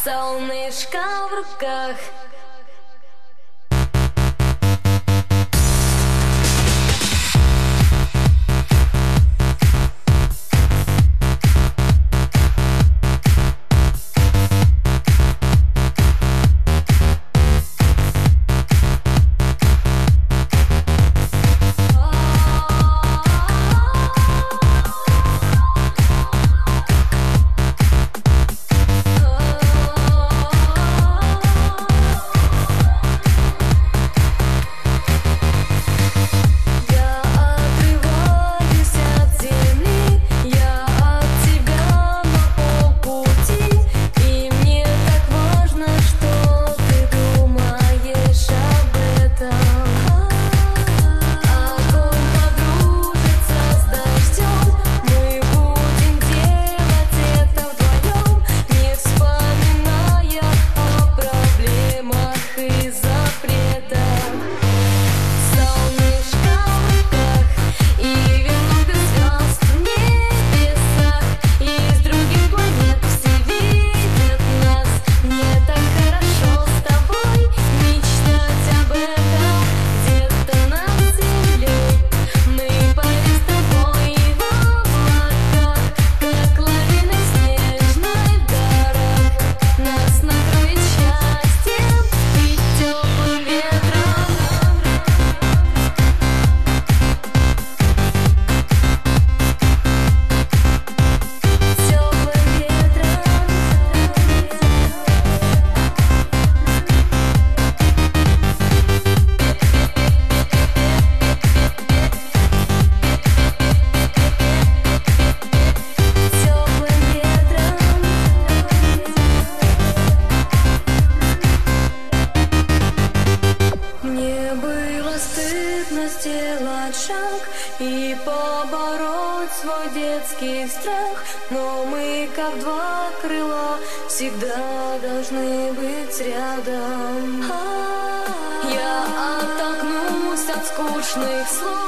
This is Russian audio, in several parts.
солнышко в руках. Сделать шаг и побороть свой детский страх, но мы, как два крыла, всегда должны быть рядом. Я оттолкнусь от скучных слов,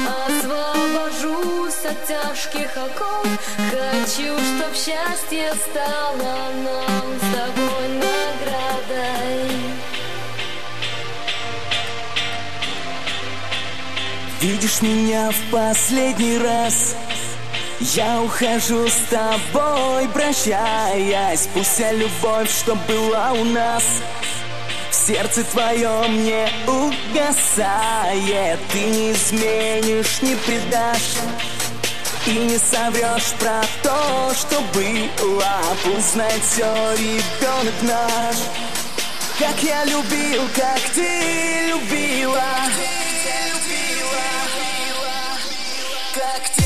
освобожусь от тяжких оков. Хочу, чтоб счастье стало нам с тобой наградой. Видишь меня в последний раз, я ухожу с тобой, прощаясь. Пусть вся любовь, что была у нас, в сердце твоем не угасает. Ты не изменишь, не предашь и не соврешь про то, что было. Пусть знает все ребенок наш, как я любил, как ты любила. Как ты.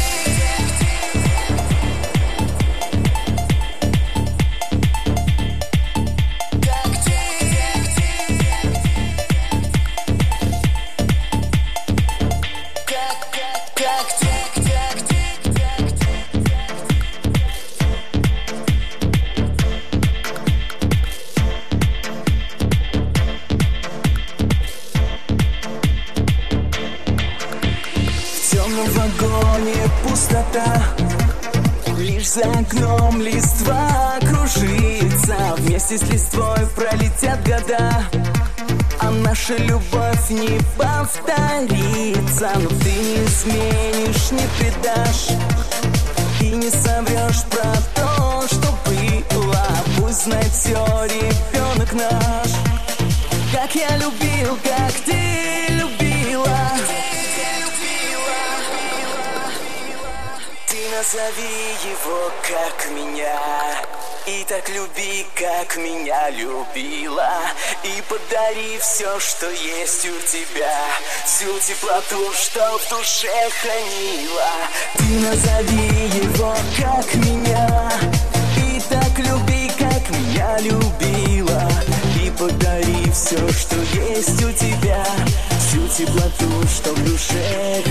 В вагоне пустота, лишь за окном листва кружится. Вместе с листвой пролетят года, а наша любовь не повторится. Но ты не изменишь, не предашь и не соврешь про то, что было. Пусть знает все ребенок наш, как я любил, как ты любила. Назови его, как меня, и так люби, как меня любила. И подари все, что есть у тебя, всю теплоту, что в душе хранила. Ты назови его, как меня, и так люби, как меня любила. И подари все, что есть у тебя, всю теплоту, что в душе хранила.